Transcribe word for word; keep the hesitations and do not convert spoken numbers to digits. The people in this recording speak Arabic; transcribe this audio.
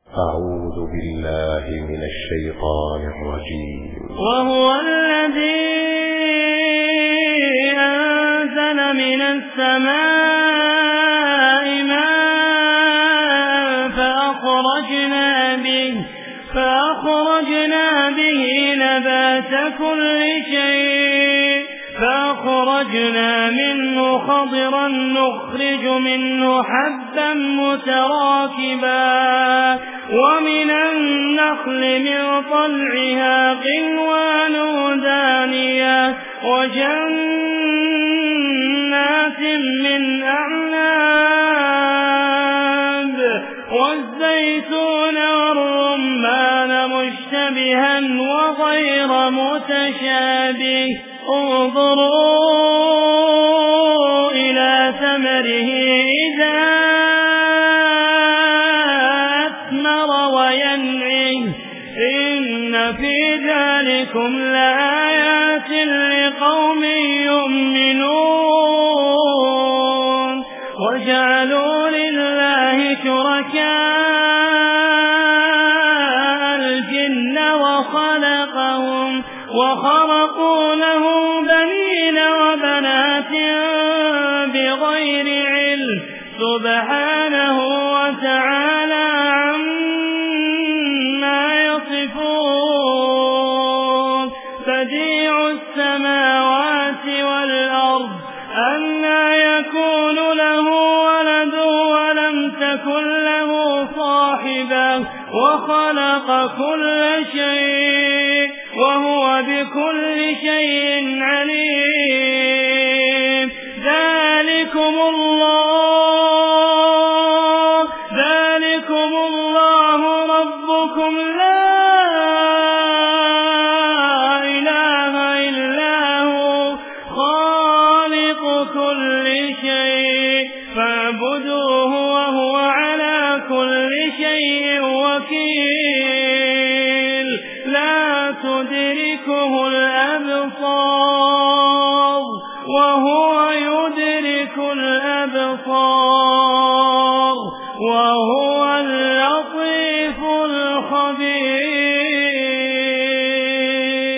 أعوذ بالله من الشيطان الرجيم. وهو الذي أنزل من السماء ماء فأخرجنا به فأخرجنا به نبات كل شيء فأخرجنا منه خضرا نخرج منه حبا متراكبا ومن النخل من طلعها قنوان دانية وجنات من أعناب والزيتون والرمان مشتبها وغير متشابه انظروا إلى ثمره إذا أثمر وينعم إن في ذلكم لآيات لقوم يؤمنون. وجعلوا لله شركاء الجن وخلقهم وخرقوا له بنين وبنات بغير علم سبحانه وتعالى عما يصفون. بديع السماوات والأرض أنى يكون له ولد ولم تكن له صاحبة وخلق كل شيء وهو بكل شيء عليم. ذلكم الله ذلكم الله ربكم لا إله إلا هو خالق كل شيء فاعبدوه وهو على كل شيء وكيل. لا تدركه الأبصار وهو يدرك الأبصار وهو